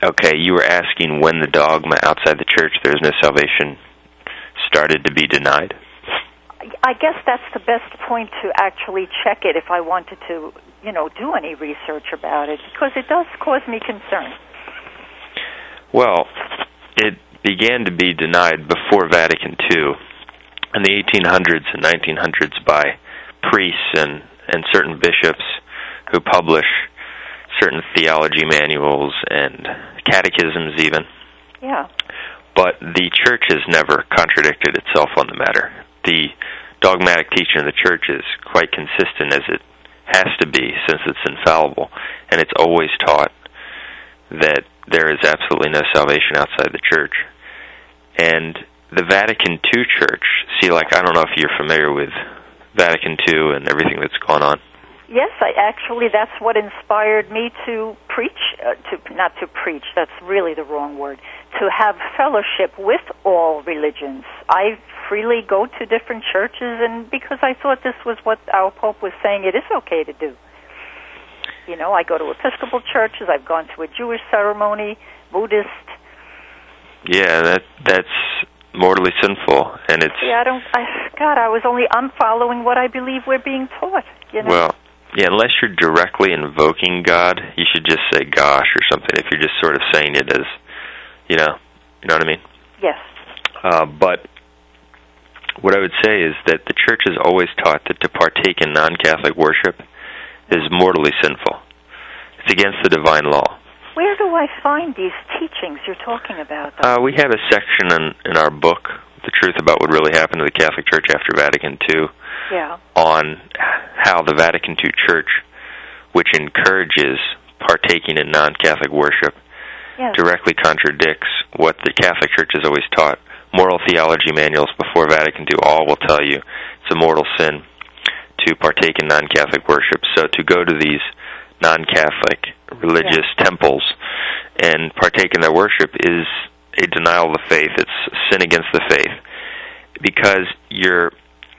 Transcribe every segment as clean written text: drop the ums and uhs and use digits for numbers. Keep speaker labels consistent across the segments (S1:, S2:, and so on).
S1: Okay, you were asking when the dogma outside the church, there is no salvation, started to be denied?
S2: I guess that's the best point to actually check it if I wanted to, do any research about it, because it does cause me concern.
S1: Well, it began to be denied before Vatican II in the 1800s and 1900s by priests and certain bishops who publish certain theology manuals and catechisms even.
S2: Yeah.
S1: But the church has never contradicted itself on the matter. The dogmatic teaching of the church is quite consistent, as it has to be, since it's infallible, and it's always taught that there is absolutely no salvation outside the church. And the Vatican II church, I don't know if you're familiar with Vatican II and everything that's gone on.
S2: Yes, that's what inspired me to preach, not to preach, that's really the wrong word, to have fellowship with all religions. I freely go to different churches, and because I thought this was what our Pope was saying, it is okay to do. I go to Episcopal churches, I've gone to a Jewish ceremony, Buddhist.
S1: Yeah, that's mortally sinful, and it's...
S2: Yeah, I'm following what I believe we're being taught,
S1: Well, yeah, unless you're directly invoking God, you should just say gosh or something if you're just sort of saying it as, you know what I mean?
S2: Yes.
S1: But what I would say is that the church has always taught that to partake in non-Catholic worship is mortally sinful. It's against the divine law.
S2: Where do I find these teachings you're talking about?
S1: We have a section in our book, The Truth About What Really Happened to the Catholic Church After Vatican II, on how the Vatican II Church, which encourages partaking in non-Catholic worship, directly contradicts what the Catholic Church has always taught. Moral theology manuals before Vatican II all will tell you it's a mortal sin to partake in non-Catholic worship. So to go to these non-Catholic religious temples and partake in their worship is a denial of the faith. It's a sin against the faith, because you're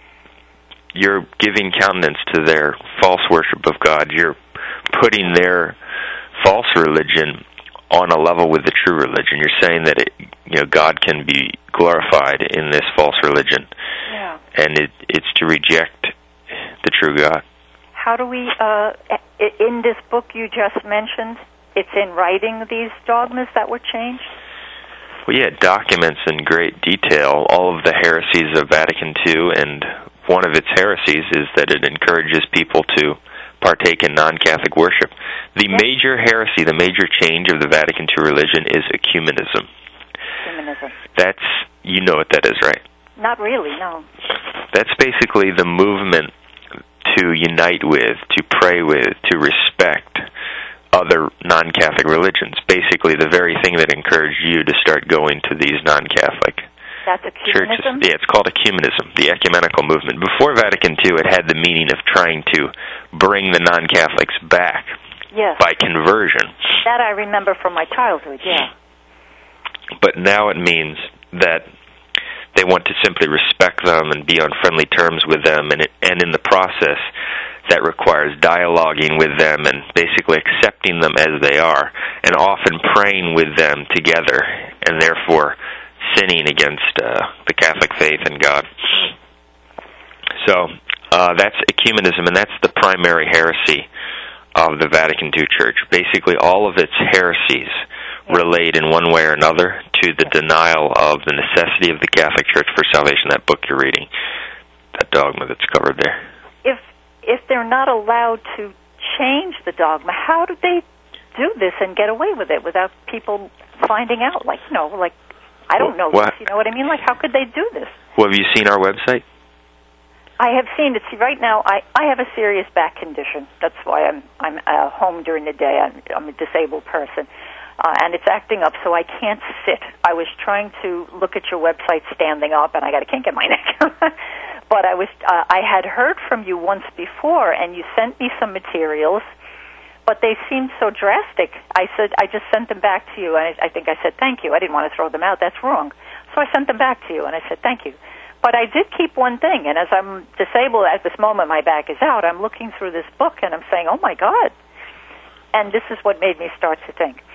S1: giving countenance to their false worship of God. You're putting their false religion on a level with the true religion. You're saying that God can be glorified in this false religion, and it's to reject the true God.
S2: How do we, in this book you just mentioned, it's in writing, these dogmas that were changed?
S1: Well, yeah, it documents in great detail all of the heresies of Vatican II, and one of its heresies is that it encourages people to partake in non-Catholic worship. The major heresy, the major change of the Vatican II religion is ecumenism.
S2: Ecumenism.
S1: That's, you know what that is, right?
S2: Not really, no.
S1: That's basically the movement to unite with, to pray with, to respect other non-Catholic religions. Basically the very thing that encouraged you to start going to these non-Catholic
S2: That's ecumenism?
S1: churches. Yeah, it's called ecumenism, the ecumenical movement. Before Vatican II, it had the meaning of trying to bring the non-Catholics back by conversion.
S2: That I remember from my childhood,
S1: But now it means that they want to simply respect them and be on friendly terms with them, and in the process, that requires dialoguing with them and basically accepting them as they are, and often praying with them together, and therefore sinning against the Catholic faith and God. So that's ecumenism, and that's the primary heresy of the Vatican II Church. Basically, all of its heresies relate in one way or another to the denial of the necessity of the Catholic Church for salvation. That book you're reading, that dogma that's covered there.
S2: If they're not allowed to change the dogma, how do they do this and get away with it without people finding out? I don't know this, you know what I mean? How could they do this?
S1: Well, have you seen our website?
S2: I have seen it. See, right now, I have a serious back condition. That's why I'm home during the day. I'm a disabled person. And it's acting up, so I can't sit. I was trying to look at your website standing up, and I got a kink in my neck. But I had heard from you once before, and you sent me some materials, but they seemed so drastic. I just sent them back to you, and I think I said thank you. I didn't want to throw them out. That's wrong. So I sent them back to you, and I said thank you. But I did keep one thing, and as I'm disabled at this moment, my back is out, I'm looking through this book, and I'm saying, oh, my God. And this is what made me start to think.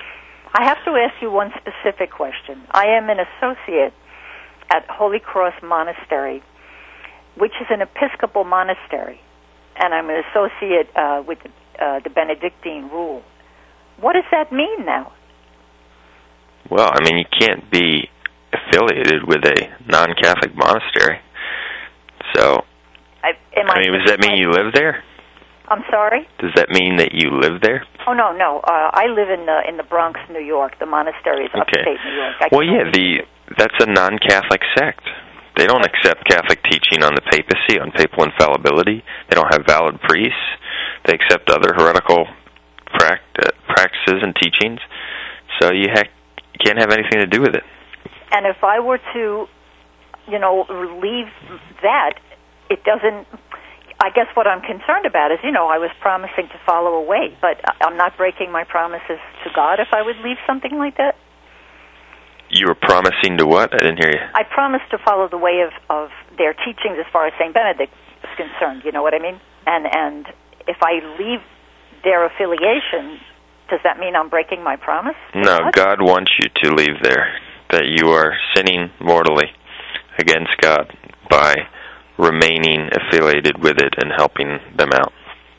S2: I have to ask you one specific question. I am an associate at Holy Cross Monastery, which is an Episcopal monastery, and I'm an associate with the Benedictine rule. What does that mean now?
S1: Well, I mean, you can't be affiliated with a non-Catholic monastery. So, I mean, does that mean you live there?
S2: I'm sorry?
S1: Does that mean that you live there?
S2: Oh, no. I live in the Bronx, New York. The monastery is upstate New York.
S1: Well, yeah, that's a non-Catholic sect. They don't accept Catholic teaching on the papacy, on papal infallibility. They don't have valid priests. They accept other heretical practices and teachings. So you can't have anything to do with it.
S2: And if I were to, leave that, it doesn't... I guess what I'm concerned about is, I was promising to follow a way, but I'm not breaking my promises to God if I would leave something like that?
S1: You were promising to what? I didn't hear you.
S2: I promised to follow the way of their teachings as far as St. Benedict is concerned, you know what I mean? And if I leave their affiliation, does that mean I'm breaking my promise?
S1: No, God wants you to leave there, that you are sinning mortally against God by remaining affiliated with it and helping them out.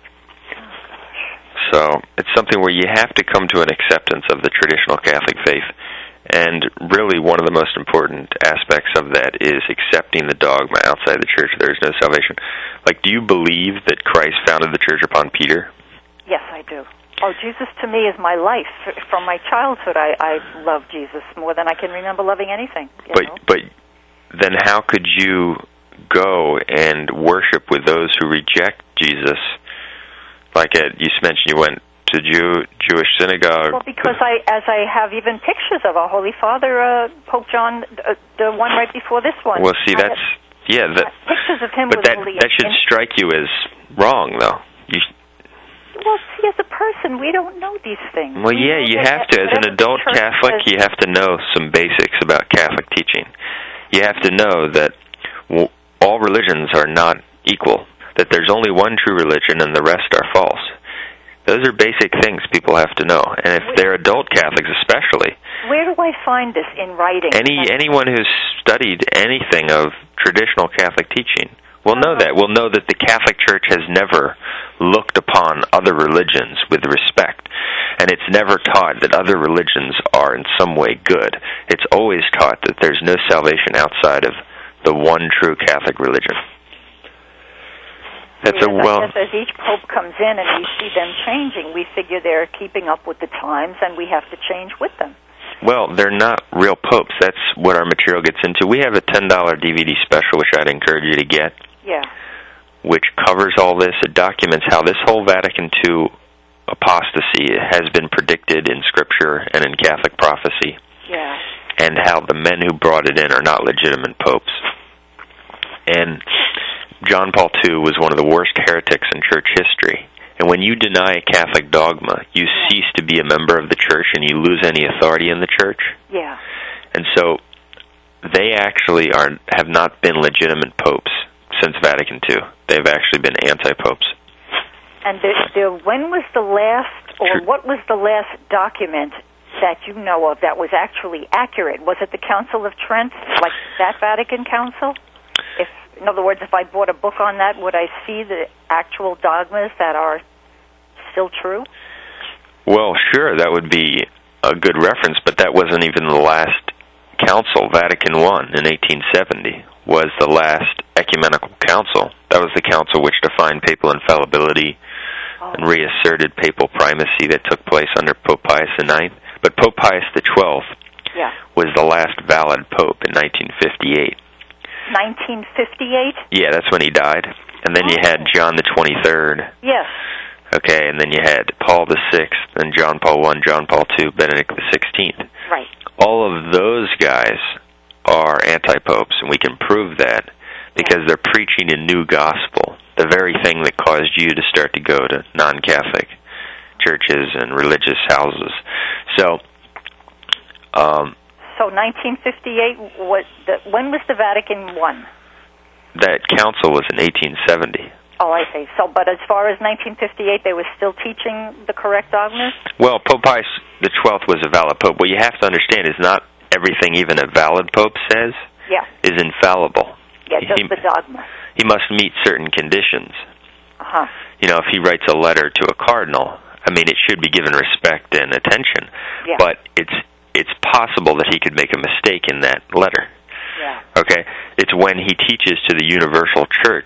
S1: So it's something where you have to come to an acceptance of the traditional Catholic faith. And really one of the most important aspects of that is accepting the dogma outside the church. There is no salvation. Like, do you believe that Christ founded the church upon Peter?
S2: Yes, I do. Oh, Jesus to me is my life. From my childhood, I love Jesus more than I can remember loving anything.
S1: But then how could you go and worship with those who reject Jesus? Like you mentioned, you went to Jewish synagogue.
S2: Well, because I have even pictures of our Holy Father, Pope John, the one right before this one.
S1: Well, see,
S2: pictures of him.
S1: But that should strike you as wrong, though.
S2: Well, see, as a person, we don't know these things.
S1: Well, yeah, you have to. As an adult Catholic, you have to know some basics about Catholic teaching. You have to know that all religions are not equal, that there's only one true religion and the rest are false. Those are basic things people have to know. And if they're adult Catholics especially...
S2: Where do I find this in writing?
S1: Anyone who's studied anything of traditional Catholic teaching will know that. Will know that the Catholic Church has never looked upon other religions with respect. And it's never taught that other religions are in some way good. It's always taught that there's no salvation outside of the one true Catholic religion.
S2: As each pope comes in and we see them changing, we figure they're keeping up with the times and we have to change with them.
S1: Well, they're not real popes. That's what our material gets into. We have a $10 DVD special, which I'd encourage you to get.
S2: Yeah.
S1: Which covers all this. It documents how this whole Vatican II apostasy has been predicted in Scripture and in Catholic prophecy.
S2: Yeah.
S1: And how the men who brought it in are not legitimate popes. And John Paul II was one of the worst heretics in church history. And when you deny a Catholic dogma, you cease to be a member of the church and you lose any authority in the church.
S2: Yeah.
S1: And so they actually have not been legitimate popes since Vatican II. They've actually been anti-popes.
S2: And when was the last, or what was the last document that you know of that was actually accurate? Was it the Council of Trent, like that Vatican Council? In other words, if I bought a book on that, would I see the actual dogmas that are still true?
S1: Well, sure, that would be a good reference, but that wasn't even the last council. Vatican I in 1870 was the last ecumenical council. That was the council which defined papal infallibility and reasserted papal primacy that took place under Pope Pius IX. But Pope Pius XII was the last valid pope in 1958.
S2: 1958?
S1: Yeah, that's when he died. And then you had John the 23rd.
S2: Yes.
S1: Okay, and then you had Paul the Sixth, then John Paul I, John Paul II, Benedict the 16th.
S2: Right.
S1: All of those guys are anti-popes, and we can prove that because they're preaching a new gospel, the very thing that caused you to start to go to non-Catholic churches and religious houses. So
S2: 1958, when was the Vatican I?
S1: That council was in 1870.
S2: Oh, I see. So, but as far as 1958, they were still teaching the correct dogmas?
S1: Well, Pope Pius XII was a valid pope. What you have to understand is not everything even a valid pope says is infallible.
S2: Yeah, just the dogma.
S1: He must meet certain conditions.
S2: Uh-huh.
S1: You know, if he writes a letter to a cardinal, I mean, it should be given respect and attention.
S2: Yeah.
S1: But it's possible that he could make a mistake in that letter.
S2: Yeah.
S1: Okay? It's when he teaches to the universal church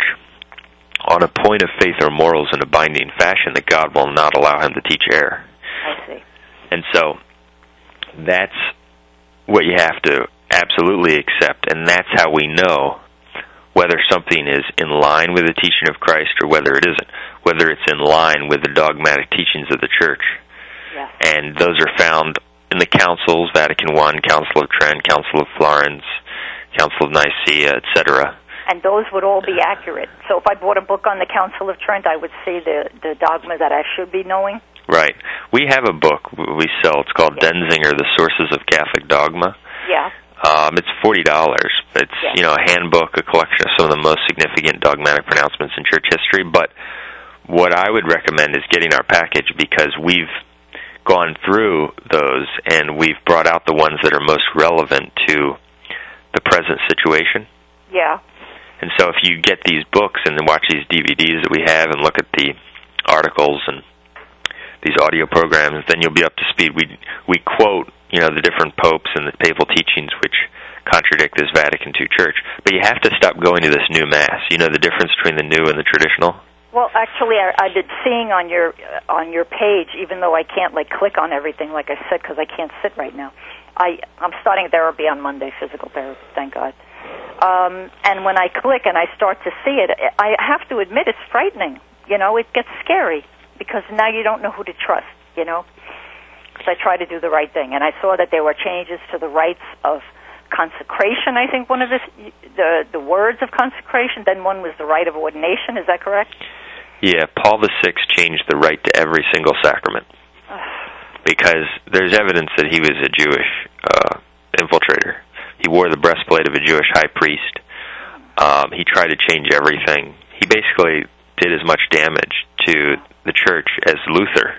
S1: on a point of faith or morals in a binding fashion that God will not allow him to teach error.
S2: I see.
S1: And so that's what you have to absolutely accept, and that's how we know whether something is in line with the teaching of Christ or whether it isn't, whether it's in line with the dogmatic teachings of the Church.
S2: Yeah.
S1: And those are found in the councils, Vatican I, Council of Trent, Council of Florence, Council of Nicaea, etc.
S2: And those would all be accurate. So if I bought a book on the Council of Trent, I would see the dogma that I should be knowing?
S1: Right. We have a book we sell. It's called Denzinger, The Sources of Catholic Dogma.
S2: Yeah.
S1: It's $40. It's, a handbook, a collection of some of the most significant dogmatic pronouncements in church history. But what I would recommend is getting our package, because we've gone through those and we've brought out the ones that are most relevant to the present situation.
S2: Yeah.
S1: And so if you get these books and then watch these DVDs that we have and look at the articles and these audio programs, then you'll be up to speed. We quote, the different popes and the papal teachings which contradict this Vatican II church. But you have to stop going to this new Mass. You know the difference between the new and the traditional?
S2: Well, actually, I've been seeing on your page, even though I can't click on everything, like I said, because I can't sit right now. I'm starting therapy on Monday, physical therapy, thank God. And when I click and I start to see it, I have to admit it's frightening. It gets scary because now you don't know who to trust. Because I try to do the right thing, and I saw that there were changes to the rites of consecration. I think one of the words of consecration. Then one was the rite of ordination. Is that correct?
S1: Yeah, Paul VI changed the rite to every single sacrament because there's evidence that he was a Jewish infiltrator. He wore the breastplate of a Jewish high priest. He tried to change everything. He basically did as much damage to the church as Luther.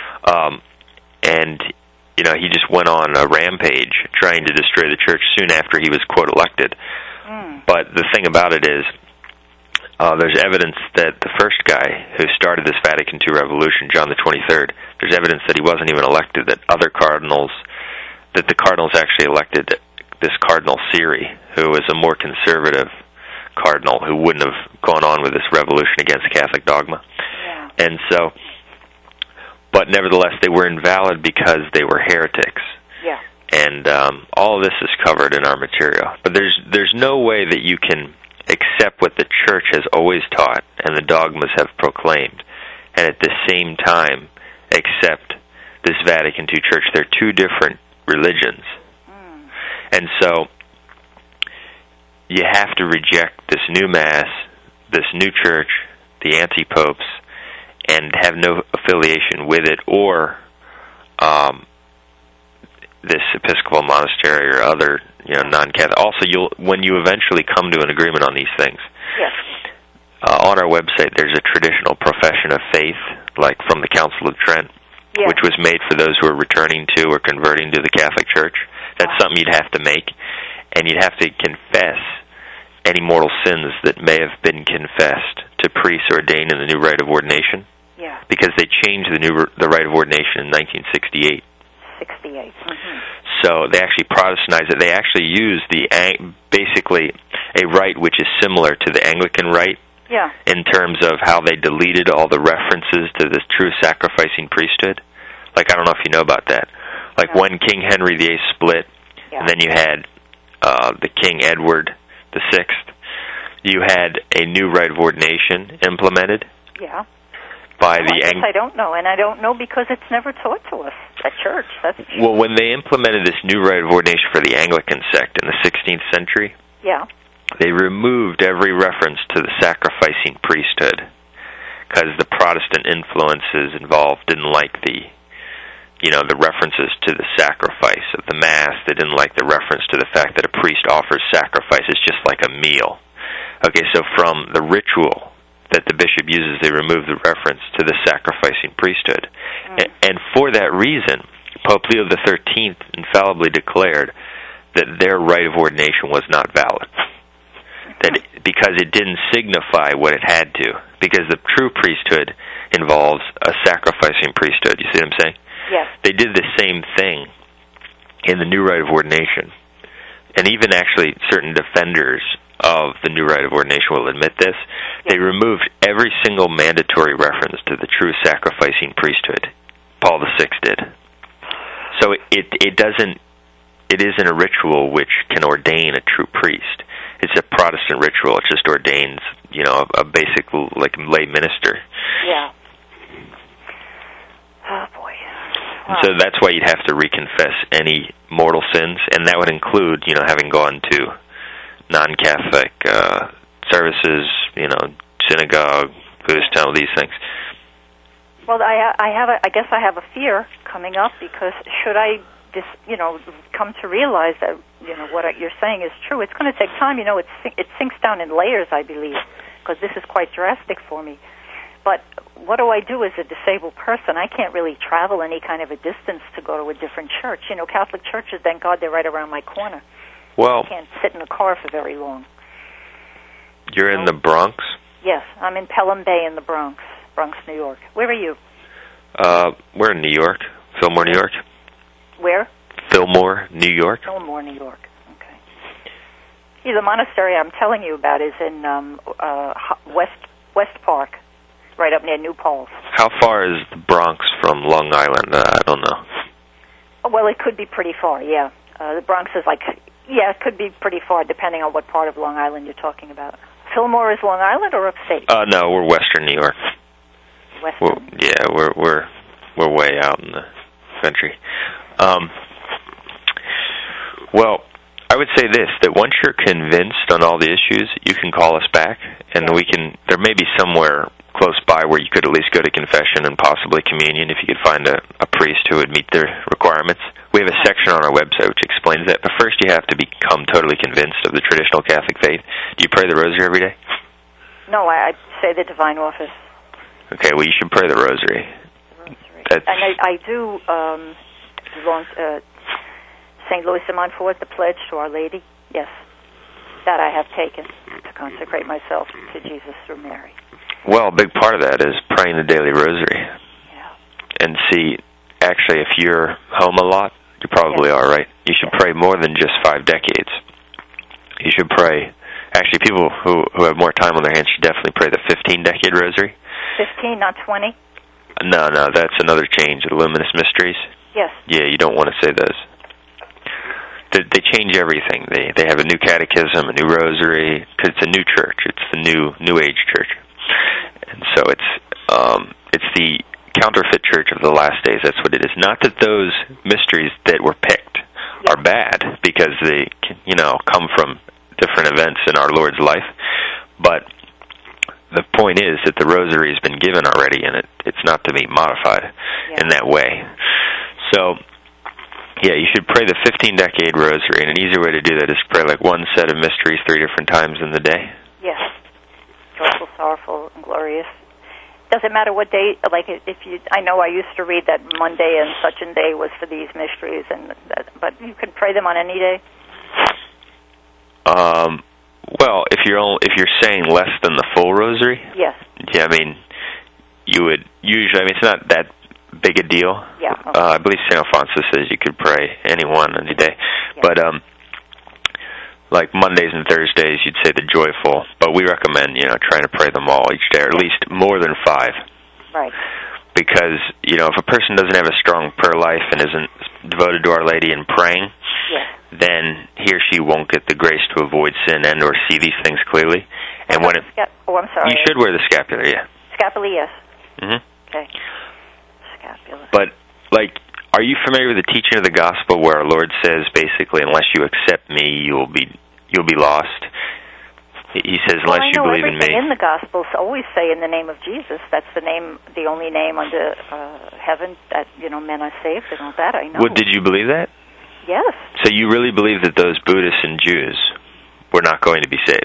S1: And he just went on a rampage trying to destroy the church soon after he was, quote, elected. But the thing about it is, there's evidence that the first guy who started this Vatican II revolution, John the 23rd, there's evidence that he wasn't even elected, that the cardinals actually elected this Cardinal Siri, who was a more conservative cardinal who wouldn't have gone on with this revolution against Catholic dogma.
S2: Yeah.
S1: And so, but nevertheless, they were invalid because they were heretics.
S2: Yeah.
S1: And all of this is covered in our material. But there's no way that you can accept what the Church has always taught and the dogmas have proclaimed, and at the same time accept this Vatican II church. They're two different religions. And so you have to reject this new Mass, this new church, the anti-popes, and have no affiliation with it or this Episcopal monastery or other non-Catholic. Also, when you eventually come to an agreement on these things,
S2: yes.
S1: On our website there's a traditional profession of faith, like from the Council of Trent,
S2: yes.
S1: which was made for those who are returning to or converting to the Catholic Church. That's something you'd have to make, and you'd have to confess any mortal sins that may have been confessed to priests ordained in the new rite of ordination.
S2: Yeah.
S1: Because they changed the rite of ordination in 1968.
S2: 68. Mm-hmm.
S1: So they actually Protestantized it. They actually used basically a rite which is similar to the Anglican rite.
S2: Yeah.
S1: In terms of how they deleted all the references to this true sacrificing priesthood. I don't know if you know about that. When King Henry VIII split, and then you had the King Edward VI, you had a new rite of ordination implemented.
S2: Yeah.
S1: By
S2: I don't know, and I don't know because it's never taught to us at church. That's true.
S1: Well, when they implemented this new rite of ordination for the Anglican sect in the 16th century, they removed every reference to the sacrificing priesthood because the Protestant influences involved didn't like the references to the sacrifice of the Mass. They didn't like the reference to the fact that a priest offers sacrifices just like a meal. Okay, so from the ritual that the bishop uses, they remove the reference to the sacrificing priesthood. And for that reason, Pope Leo XIII infallibly declared that their rite of ordination was not valid. Because it didn't signify what it had to. Because the true priesthood involves a sacrificing priesthood. You see what I'm saying?
S2: Yes.
S1: They did the same thing in the new rite of ordination. And even actually certain defenders of the new rite of ordination will admit this. Yes. They removed every single mandatory reference to the true sacrificing priesthood. Paul VI did. So it isn't a ritual which can ordain a true priest. It's a Protestant ritual. It just ordains, a basic lay minister.
S2: Yeah. Oh boy. Wow.
S1: So that's why you'd have to reconfess any mortal sins, and that would include, having gone to non-Catholic services, synagogue, Buddhist temple, these things.
S2: Well, I guess I have a fear coming up, because should I come to realize that what you're saying is true, it's going to take time. It sinks down in layers, I believe, because this is quite drastic for me. But what do I do as a disabled person? I can't really travel any kind of a distance to go to a different church. Catholic churches, thank God, they're right around my corner.
S1: Well,
S2: I can't sit in a car for very long.
S1: You're in the Bronx?
S2: Yes, I'm in Pelham Bay in the Bronx, New York. Where are you?
S1: We're in New York, Fillmore, New York.
S2: Where?
S1: Fillmore, New York.
S2: Fillmore, New York. Okay. See, the monastery I'm telling you about is in West Park, right up near New Paltz.
S1: How far is the Bronx from Long Island? I don't know.
S2: Well, it could be pretty far, yeah. The Bronx is it could be pretty far, depending on what part of Long Island you're talking about. Fillmore is Long Island or upstate?
S1: No, we're Western New York.
S2: Western?
S1: We're way out in the country. Well, I would say this, that once you're convinced on all the issues, you can call us back, and there may be somewhere close by where you could at least go to confession and possibly communion if you could find a priest who would meet their requirements. We have a section on our website which explains that, but first you have to become totally convinced of the traditional Catholic faith. Do you pray the rosary every day?
S2: No, I say the Divine Office.
S1: Okay, well, you should pray the rosary.
S2: And I do belong to St. Louis de Montfort, the pledge to Our Lady. Yes, that I have taken to consecrate myself to Jesus through Mary.
S1: Well, a big part of that is praying the daily rosary.
S2: Yeah.
S1: And see, actually, if you're home a lot, you probably are, right? You should pray more than just 5 decades. You should pray. Actually, people who have more time on their hands should definitely pray the 15-decade rosary.
S2: 15, not 20?
S1: No, that's another change, the Luminous Mysteries.
S2: Yes.
S1: Yeah, you don't want to say those. They change everything. They have a new catechism, a new rosary, because it's a new church. It's the new age church. And so it's the counterfeit church of the last days. That's what it is. Not that those mysteries that were picked are bad, because they come from different events in our Lord's life, but the point is that the rosary has been given already, and it's not to be modified in that way. So, yeah, you should pray the 15-decade rosary, and an easier way to do that is to pray one set of mysteries 3 different times in the day.
S2: Yes. Joyful, sorrowful, and glorious. Does it matter what day? I know I used to read that Monday and such a day was for these mysteries, but you can pray them on any day.
S1: Well, if you're saying less than the full rosary,
S2: yes.
S1: Yeah, you would usually. It's not that big a deal.
S2: Yeah. Okay.
S1: I believe St. Alphonsus says you could pray any day, but like Mondays and Thursdays, you'd say the joyful. But we recommend trying to pray them all each day, or at least more than 5.
S2: Right.
S1: Because if a person doesn't have a strong prayer life and isn't devoted to Our Lady and praying, then he or she won't get the grace to avoid sin and or see these things clearly. And when
S2: I'm sorry.
S1: You should wear the scapular, yeah.
S2: Scapular, yes.
S1: Mm-hmm.
S2: Okay. Scapular.
S1: But are you familiar with the teaching of the gospel where our Lord says basically, unless you accept me, you'll be lost? He says, unless you believe in me.
S2: Everything in the Gospels always say in the name of Jesus. That's the only name under heaven that men are saved and all that. I know.
S1: Well, did you believe that?
S2: Yes.
S1: So you really believe that those Buddhists and Jews were not going to be saved?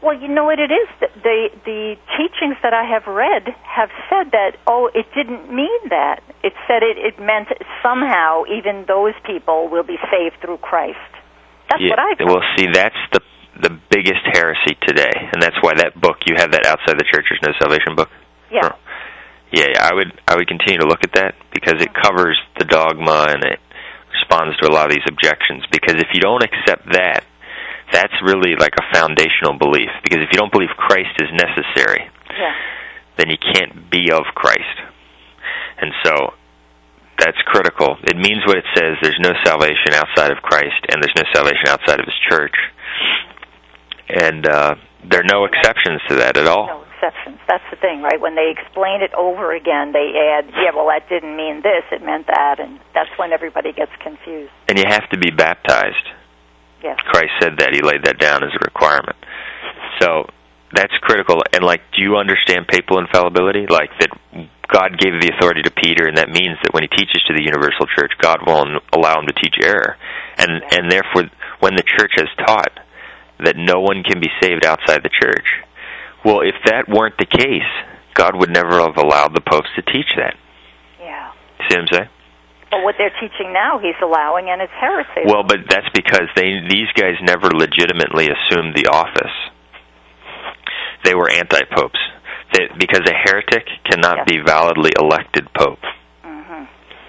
S2: Well, you know what it is? The teachings that I have read have said that, it didn't mean that. It said it meant somehow even those people will be saved through Christ. That's what I thought.
S1: Well, see, that's the biggest heresy today, and that's why that book, you have that Outside the Church There's No Salvation book?
S2: Yeah.
S1: Oh. Yeah, I would continue to look at that because it covers the dogma and it responds to a lot of these objections. Because if you don't accept that, that's really like a foundational belief. Because if you don't believe Christ is necessary, then you can't be of Christ. And so that's critical. It means what it says. There's no salvation outside of Christ, and there's no salvation outside of His church. And there are no exceptions to that at all.
S2: No exceptions. That's the thing, right? When they explain it over again, they add, that didn't mean this, it meant that, and that's when everybody gets confused.
S1: And you have to be baptized.
S2: Yes.
S1: Christ said that. He laid that down as a requirement. So that's critical. And, do you understand papal infallibility? Like, that God gave the authority to Peter, and that means that when he teaches to the universal church, God won't allow him to teach error. And therefore, when the church has taught that no one can be saved outside the church, well, if that weren't the case, God would never have allowed the popes to teach that.
S2: Yeah.
S1: See what I'm saying?
S2: But what they're teaching now, He's allowing, and it's heresy.
S1: Well, but that's because these guys never legitimately assumed the office. They were anti-popes. Because a heretic cannot be validly elected pope.
S2: Mm-hmm.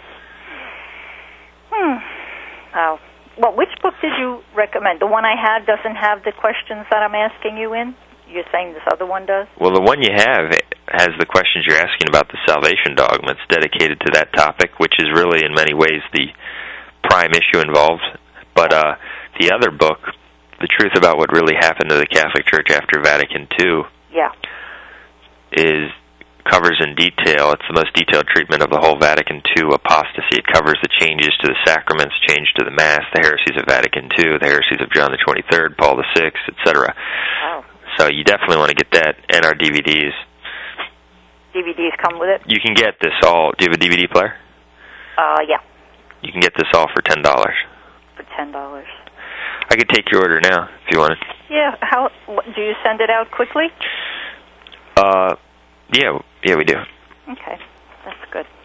S2: Well, which book did you recommend? The one I have doesn't have the questions that I'm asking you in? You're saying this other one does?
S1: Well, the one you have has the questions you're asking about the salvation dogma. It's dedicated to that topic, which is really, in many ways, the prime issue involved. But the other book, The Truth About What Really Happened to the Catholic Church After Vatican II, covers in detail. It's the most detailed treatment of the whole Vatican II apostasy. It covers the changes to the sacraments, change to the Mass, the heresies of Vatican II, the heresies of John the 23rd, Paul VI, etc.
S2: Wow.
S1: So you definitely want to get that, and our DVDs.
S2: DVDs come with it?
S1: You can get this all. Do you have a DVD player?
S2: Yeah.
S1: You can get this all for $10.
S2: For $10.
S1: I could take your order now if you wanted.
S2: Yeah. Do you send it out quickly?
S1: Yeah, we do.
S2: Okay, that's good.